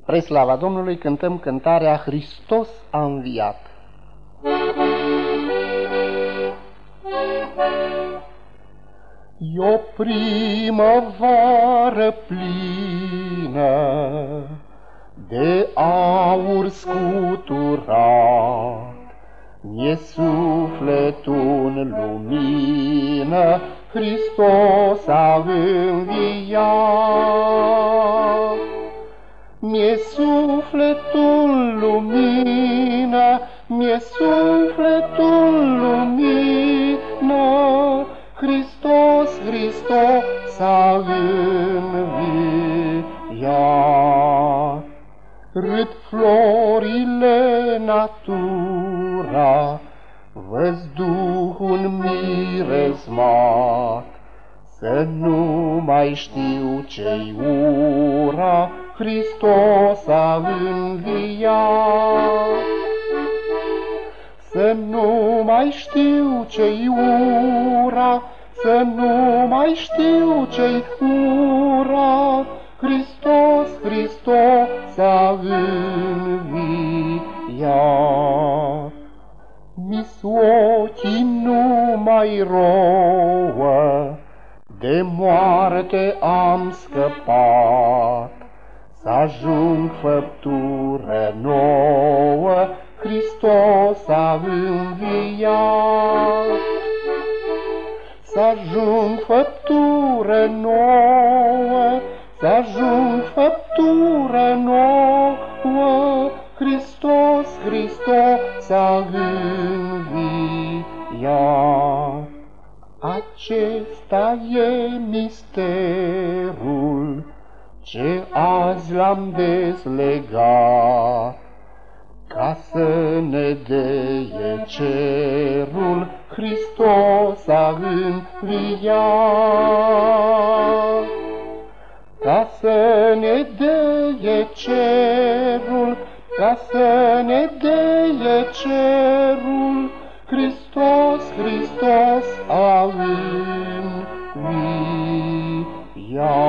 Spre slava Domnului cântăm cântarea Hristos a înviat. E o primăvară plină de aur scuturat, mi-e sufletul în lumină, Hristos a înviat. Mi-e sufletul lumină, mi-e sufletul lumină, Hristos, Hristos a înviat. Râd florile natura, văzduhul mirezmat, să nu mai știu ce-i ura, Hristos a înviat. Să nu mai știu ce-i ura, să nu mai știu ce-i ura, Hristos, Hristos a înviat. Mi-s ochii nu mai rouă, de moarte am scăpat, să ajung făptură nouă, Hristos a înviat. Să ajung făptură nouă, să ajung făptură nouă, Hristos, Hristos a înviat. Acesta e misterul ce azi l-am dezlegat, ca să ne deie cerul, Hristos a înviat. Ca să ne deie cerul, ca să ne deie cerul, Hristos, Hristos a înviat.